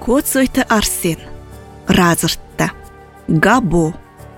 коцойты Арсен. Разыртты. Габо.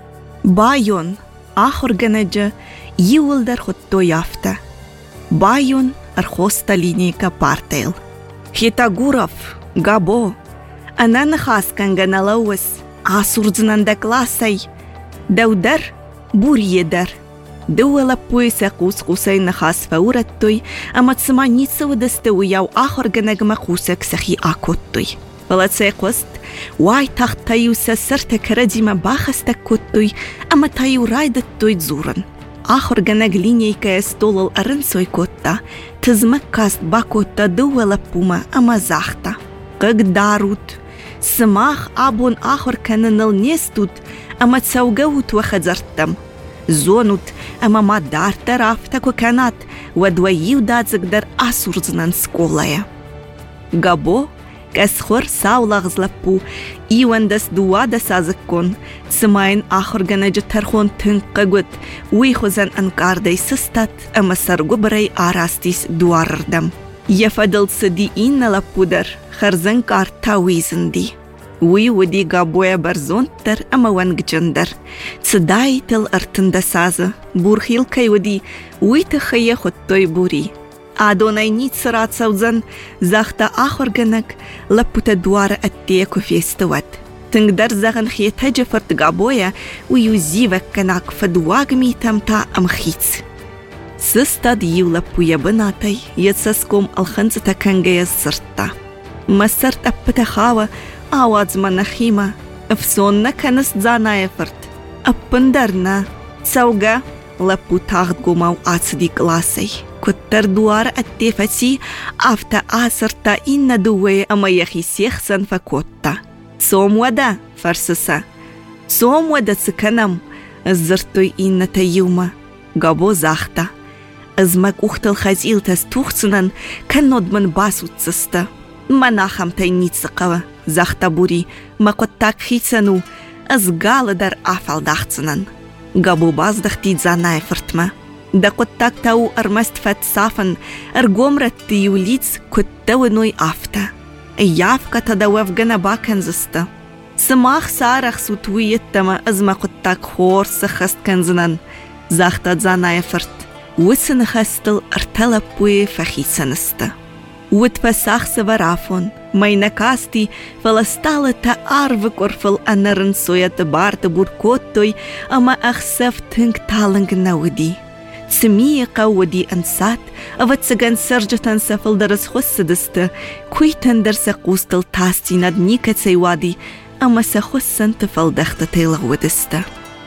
Байон. Ахорганеджа. Иулдар хотто яфта. Байон архоста линейка партейл. Хитагуров. Габо. Анан хасканга налауыз. Асурдзынанда классай. Даудар. Бурьедар. Дуала пуйса кус-кусай нахас фаураттуй, ама цыма ница удастауй яу ахорганагма кусак сахи акоттуй. Палацай кост, уай тахтаюса сарта карадима бахаста коттуй, ама таю райдаттуй дзуран. Ахорганаг линейка эстолал арынсой котта, тызмак каст бакотта дуала пума ама захта. Кагдарут, сымах абон ахоркананал нестут, ама цаугаут вахадзартам. Зонут, ама мадар тарафта коканат, вадваив дадзагдar асурзнан сколая. Габо, касхор саулагзлаппу, ивандас дуадас азыккон, цымайын ахорганаджа тархон тынқагут, уйхозан анкардай сыстат, ама саргу барай арастис дуарырдам. Яфадылцы ди инналаппудар, харзан кар тауизынди. Уи уди габоя барзонтар ама вангджандар. Цыдай тыл артында сазы. Бурхилкай уди уйты хая хоттой бури. Адонай ниц рацаузан захта ахорганак лаппута дуара аттеку фестуат. Тыңдар заган хета джафарт габоя уи узивак канак фадуагми тамта амхиц. Сыстад юлаппуя банатай яцаском алханцата кангая сырта. Масарт аппата хава Ауадзма нахима, фсонна канас дзанаефарт. Аппандарна, цауга, лапу тахт гумау ацди классай. Коттар дуар аттефати, афта асарта инна дуэ амаяхи сехсан факотта. Сомвада, фарсаса. Сомвада циканам, зыртой инна таюма. Габо захта. Азмак ухтал хазилтас тухцунан, канодман басуцаста. Манахам тайницакава. Захта бури, макоттак хицану, аз галадар афалдахцанан. Габу баздахти дзанаефартма. Да коттак тау армастфат сафан, аргомратти юлиц коттауиной афта. Явка тадауав гана баканзаста. Самах сарах сутуиеттама аз макоттак хорса хастканзанан. Захта дзанаефарт. Уисана хастал арталапуе фахицанаста. Утпа сахса варафон. Майнакасти фаластала та арвы корфал анарын соята барта буркоттой, ама ахсав тынк таланг науди. Цмия кауди ансат, ава цыган сарджатан сафалдарас хоссадыста, куйтандар сақустал тасти над ника цейвади, ама сахоссан тафалдахта тейлагвадыста.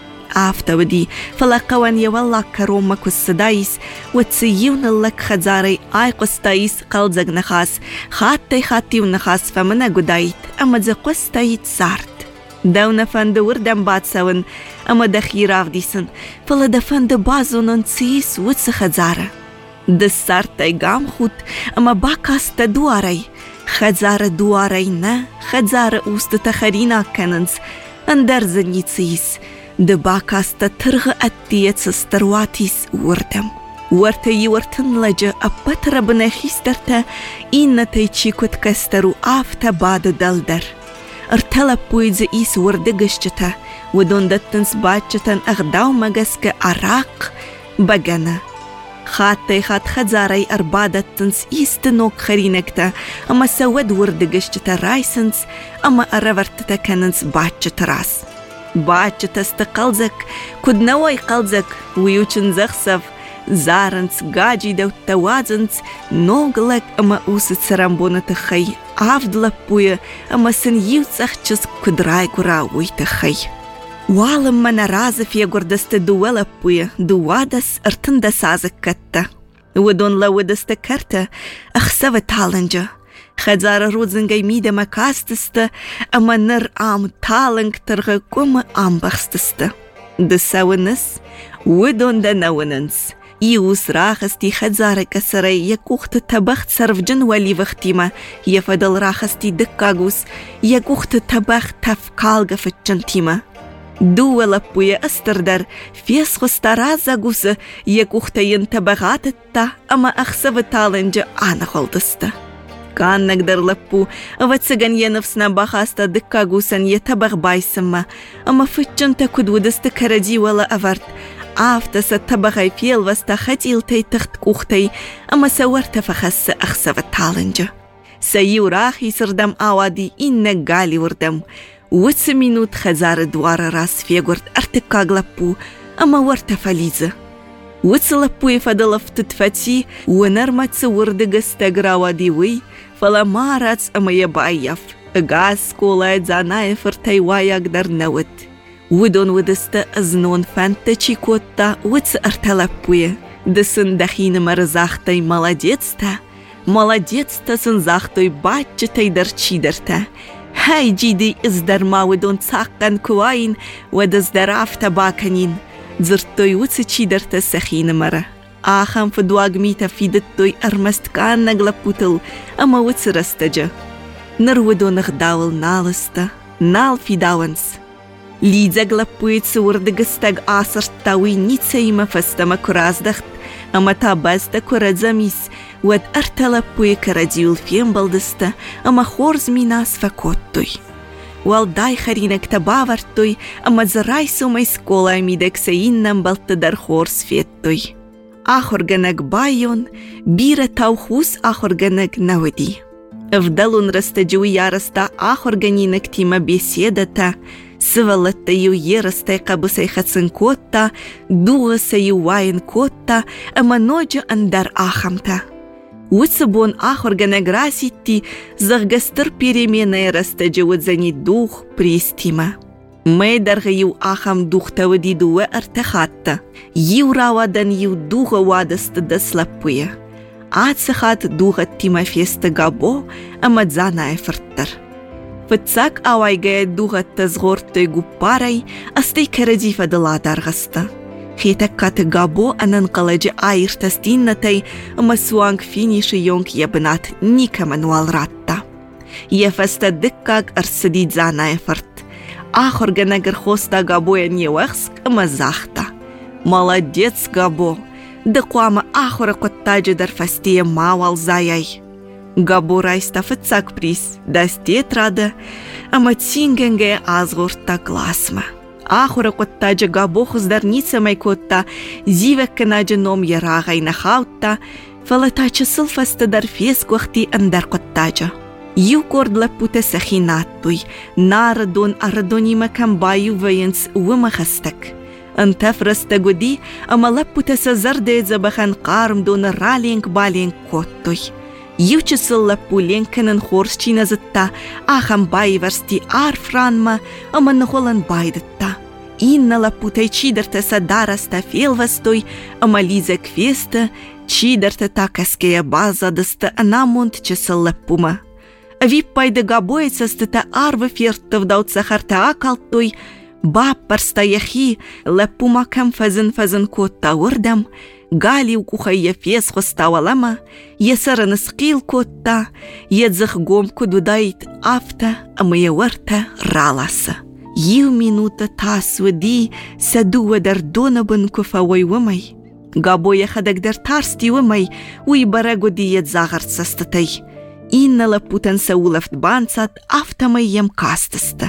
Афтавади фалакаван яваллак карома куссадайс, вацеюналлак хадзарай айқостайс қалдзагнахас, хаттивнахас фамана гудайт, ама дзақостайт сарт. Дауна фанды урдам бацаван, ама дахиравдисан, фалада фанды базунан цис вуца хадзара. Дасартай гамхут, ама бакаста дуарай, хадзара дуарай на, хадзара уста тахарина кананс, андарзани цис. Дебакаста тырғы аттиеца старватис уырдам. Уарта юартын ладжа аппатара бына хистарта инна тайчи коткастару афта бады далдар. Артала пуйдзе ис уырдыгышчата, удондаттынс баччатан ағдау магаска арақ багана. Хаттай хат хадзарай арбадаттынс истынок харинакта, ама савад уырдыгышчата райсынс, ама аравартата канынс баччатарас. Баччатаста қалзак, куднауай қалзак, уючын захсав, заранц, гаджи дауттауадзанц, ноглак, ама усы царамбоната хай, авдлапуя, ама сын юцахчыз кудрай кура уйта хай. Уалым мана разов егордаста дуэлапуя, дуадас артындас азак катта. Удон лаудаста карта, ахсава таланджа. Хадзара родзангай мида макастыста, ама ныр ам таланг тарга кома амбахстыста. Дасавыныс, удонда науынынс. Иус рахасти хадзара касарай якухта табахт сарвджан валивахтима, яфадал рахасти дыккагус, якухта табахт тавкалга фатчантима. Дуэлапуя астардар, фесхо старазагуса, якухта янтабагататта, ама ахсава таланджа анахолдыста. Кан нагдер лаппу, вацаган енавсна бахаста дыккагусан етабах байсама, ама фытчан такуд удасты каради вала аварт, афтаса табахай фелваста хатилтай тахт кухтай, ама саварта фахасса ахсава таланджа. Саюрахи сырдам авади инна гали урдам, وث минут хазар двара раз фегурт артыкаг лаппу, ама варта фализа. وث лаппу ефадалав тутфати, уэнармаца урдыгастаграва дивы, фаламарац ама ебайяв, газ колай занай фыртай ваягдар навыт. Удон удыста азнон фанта чикотта وث арталаппуя, дысын дахина марзахтай молодец-та, молодец-та сынзахтой батчатай дарчидарта. هاي جيدي ازدرما ودون تساقن كواين ودازدراف تباكنين زرتوي وتسچي درت السخين مرة آخام فدواغ ميتا فيدتوي ارمست كان نغلبوتل اما وتسرستجا نرودو نغداول نالستا نال فيداونس ليزا غلبويت سوردغستاغ آسر تاوي نيتسا يما فستما كرازدخت اما تابازتا كرازاميس ود ارتلپوی کرادیول فیم بالدسته اما خورز میناس فکوتوی. والدای خرینک تباورتوی اما زرای سومی سکولا میدک سینم بالت در خورز فیتوی. آخرگنگ بایون بیر تاوخوس آخرگنگ نودی. افدلون رستجوی یارستا آخرگنینک تیما بیسیدتا سوالتایو یرستای قبوسی خدسن کوتا دوغسایو واین کوتا اما نوجو اندر آخمتا. وڅبون آخرگنگ راسیتی زغگستر переменной растаджевут за ней дух пристима. Мы даргаю ахам дух тавади дуэ артахатта. Юравадан ю духа вадаста да слапуя. Ацахат духа Тимофеста габо амадзана эфырттар. Фыцак авайгая духа тазгортой гупарай астай карадифа дала даргаста. خيتك كات غابو أنن قلج آير تستينتي أما سوانك فينيش يونك يبنات نيكا منوال راتا يفست دكاك أرسديد زانا يفرت آخر جناجر خوستا غابو ينيوخسك أما زاختا молодец غابو دقوام آخر قطاج در فستي ماوال زاياي غابو رايستا فتساك بريس داستيت رادا أما تسينجنجي آزغورتا гласма آخر قطاج غابو خزدر نيتسا مايكوتا زيوك كناج نوم يراغي نخاوتا فلتا چسل فست در فيسك وقتي اندر قطاجا يو كورد لپوتا سخيناتوي ناردون اردوني مكان بايو وينس ومخستك انت فرستا قدي اما لپوتا سزرده زبخان قارم دون رالينك بالينك كوتوي يو چسل لپو لينكنن خورس چي نزتا آخم باي ورستي آرفرانما اما نخولن بايدتا إننا لپوتاي چيدرتا سدارستا فيلوستوي اما ليزك فيستا چيدرتا تاكسكيا بازا دستا انامونت چسل لپوما أفي بايدا غابويتسا ستتا آروا فيرتا وداوت سخرتا آكالتوي باب برستا يخي لپوما كم فزن كوتا وردم غالي وكوخايا فيس خستا ولما يسر نسقيل كوتا يدزخ قوم كدو دايت آفتا اما يورتا رالاسا يو مينوتا تاسو دي سدو ودر دونا بنكوفا ويومي غابو يخدك در تارستي ومي ويبرغو دي يتزاغرت سستتي إننا لپوتن سولفت بانسات آفتا ميم كاستستا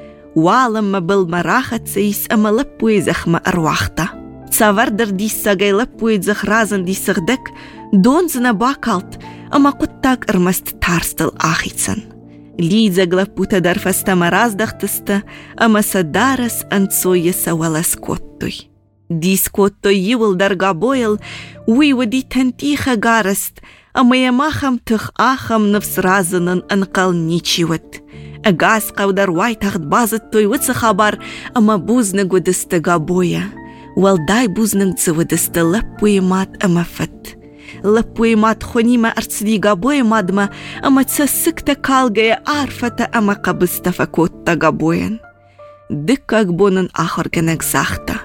والما بالمراخت سيس اما لپوي زخم أرواختا ساوردر دي ساقاي لپوي زخ رازن دي سغدك دون زنا باكالت اما قطاك ارمست تارستل آخيتسن ليزا لپوتا در فستا مراز دختستا اما سدارس انتسوية سوالس كوتوي دي سكوتوي يول در غابويل وي ودي تنتيخا غارست اما يماخم تخ آخم نفس رازنن انقل نيچيوت اغاس قودر واي تخت بازتوي وتس خبر اما بوزنگو دستا غابويا والداي بوزنگ زودستا لپوي مات اما فت لپوي مات خونيما ارتسدي غابوي مادما اما تسسكتا كالغايا عارفتا اما قبستا فكوتا غابوين دكا غبونن آخر گنگ زاختا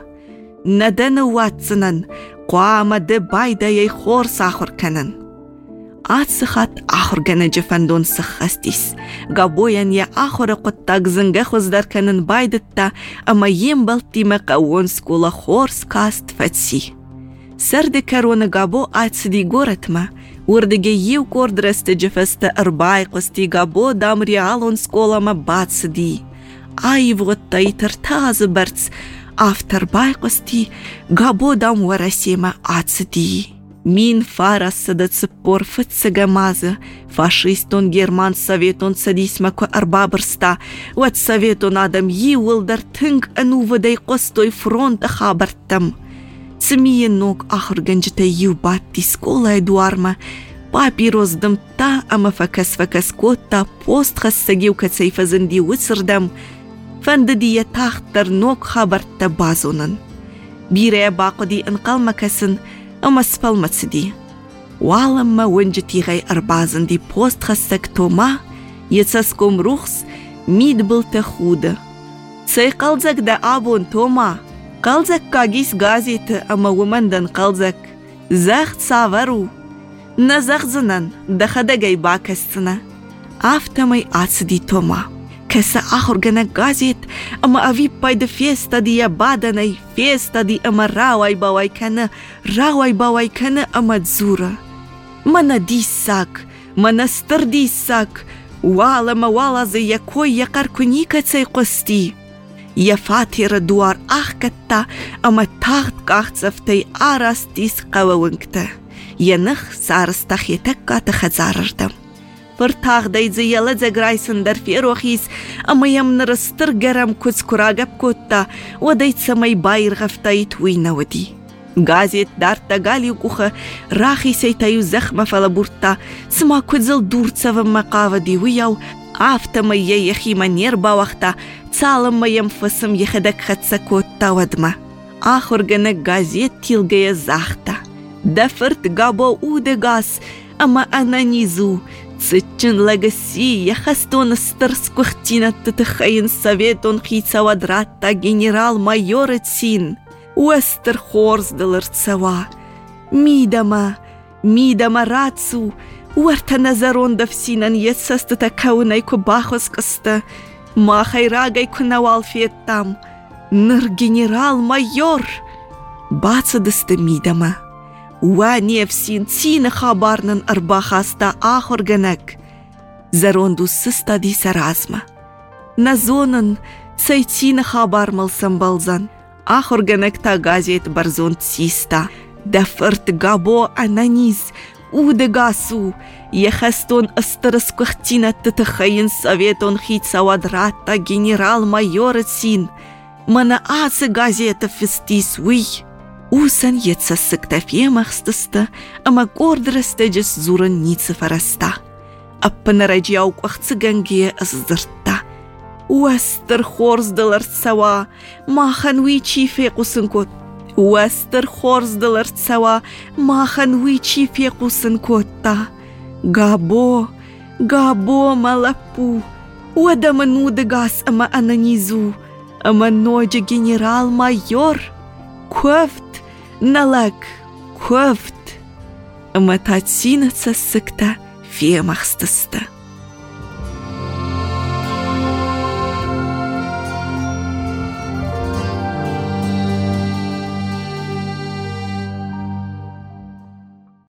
ندن واتسنن قواما دي بايدا يي خور ساخر كنن آتسخات آخر گنج فندون سخستيس غابوين يا آخر قطاق زنگه خوزدر کنن بايدتا اما يم بلتي مقاون سكولا خورس كاست فتسي سرد كارون غابو آتسدي غورتما Урдеге ев кордресте джефесте арбай кости габо дам реалон сколама бацди. Ай вот тайтер тазы берц, авторбай кости габо дам варасема ацди. Мин фарасы да цыпор фыцыгамазы, фашистон герман советон садисмако арбабырста, вот советон адам евылдар тынг анувадай костой фронта хабартам. Цмиенок ахырганжыта ев батти скола эдуарма, папироздым та ама факас котта пост хассагив кацайфазынди уцырдам, фандадия тахтар нок хабарта базонын. Бирая бақыди инқалмакасын, ама спалмацыди. Валамма вынжытигай арбазынди пост хассак тома, ецаском рухс мид былта худа. Цай қалзак да абон тома, қалзак кагис газеты ама умандан қалзак. Зах цавару. Назахзынан дахадагай бакасцына. Автомай ацыди тома. Каса ахоргана газет, ама ави пайда феста дия баданай, феста ди ама рауай бавай кана ама дзура. Мана дисак, мана стар дисак, вала за якой якар куника цай кости. Я фатира дуар ахкатта, ама тахт кахцафтай арас дис кававынкта. Янах сарыстах етакката хазарардам. Пыртағдайзы ялы заграйсындар ферохис, ама ямнырыстыр гарам күц курагап котта, одайцамай байырғафтайт уйнавади. Газет дарта галью куха, рахи сайтаю захма фалабурта, сма күдзіл дурцавым мақавади уяу, автомай яхима нербавахта, цалымаям фысым ехадак хатса котта вадма. Ахоргана газет тилгая захта. Дафырт габо уде газ, ама ананизу, цычин лагаси, яхастон старскухтина тытыхайын советон хицавадратта генерал-майор цин. Уэстер хорсдалар цава. Мидама рацу, уарта назаронда всинан ецастата каунайку бахоскаста, махайрагай кунавал феттам. Ныр генерал-майор. Бацадыста мидама. Уа невсин цина хабарнан арбахаста ахорганак. Заронду сыстади саразма. Назонан цайтина хабармал самбалзан. Ахорганак та газет барзон циста. Дафырт габо ананиз. Удегасу. Яхастон астараскухтина тытыхайын советон хицавадратта генерал-майор цин. Мана асы газета фестис уй. Усан ецасыкта фемахстыста, ама гордрастеджес зуран ницы фараста. Аппанараджяу квахцыганге аздырта. Уэстер хорсдалар цава, махан уичи фекусын кот. Уэстер хорсдалар цава, махан уичи фекусын котта. Габо малапу, уадамануды газ ама ананизу, ама ноджа генерал-майор. Көфт, налак, көфт. Ама тацина цасыкта фемахстыста.